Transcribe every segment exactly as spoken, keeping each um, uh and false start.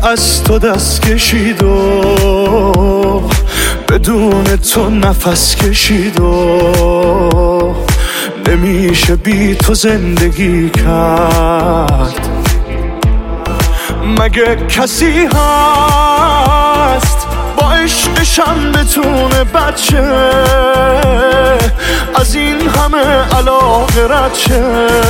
که از تو دست کشید و بدون تو نفس کشید و نمیشه بی تو زندگی کرد. مگه کسی هست با عشقشم بتونه بچه از این همه علاقه رد شه؟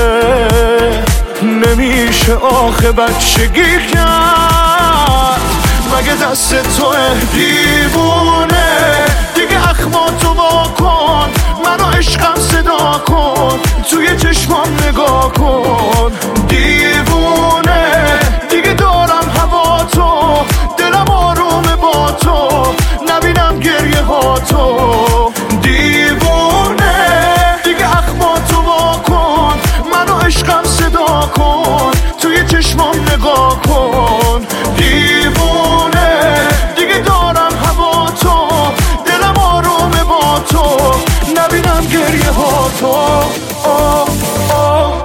نمیشه آخه بچگی کرد. مگه دست توه دیوونه دیگه اخماتو وا کن، منو عشقم صدا کن، توی چشمام نگاه کن. دیوونه دیگه دارم هوا تو، دلم آرومه با تو، نبینم گریه ها تو. دیوونه دیگه اخماتو وا کن، منو عشقم صدا کن، توی چشمام نگاه کن. دیوونه دیگه دارم هوا تو، دلم آرومه با تو، نبینم گریه ها تو. آه آه.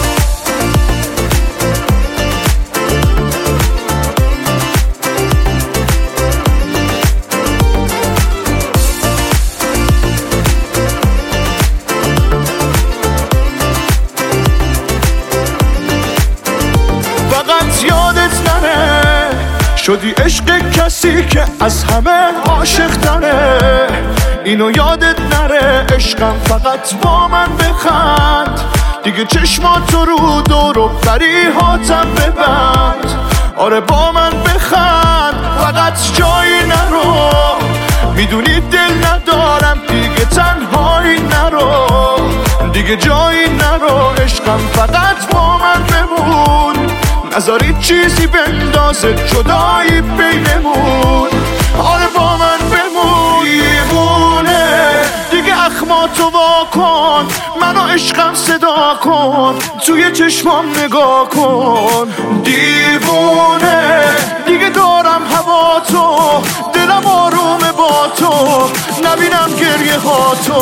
فقط یادت نره شدی عشق کسی که از همه عاشق تره. اینو یادت نره عشقم فقط با من بخند، دیگه چشماتو رو دور و بریهاتم ببند. آره با من بخند فقط جایی نرو، میدونی دل ندارم دیگه تنهایی نرو، دیگه جایی نرو. عشقم فقط با من بمون، نذاری چیزی بندازه جدایی بینمون. آره با من بمون. دیوونه دیگه اخماتو وا کن، منو عشقم صدا کن، توی چشمام نگاه کن. دیوونه دیگه دارم هوا تو، دلم آرومه با تو، نبینم گریه ها تو.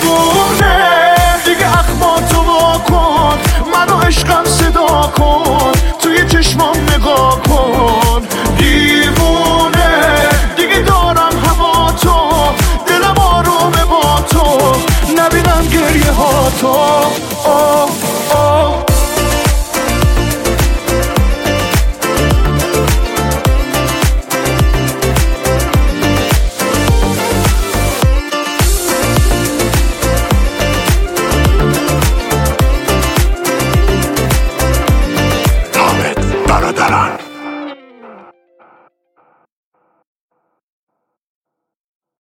دیوونه دیگه اخماتو وا کن، منو عشقم صدا کن،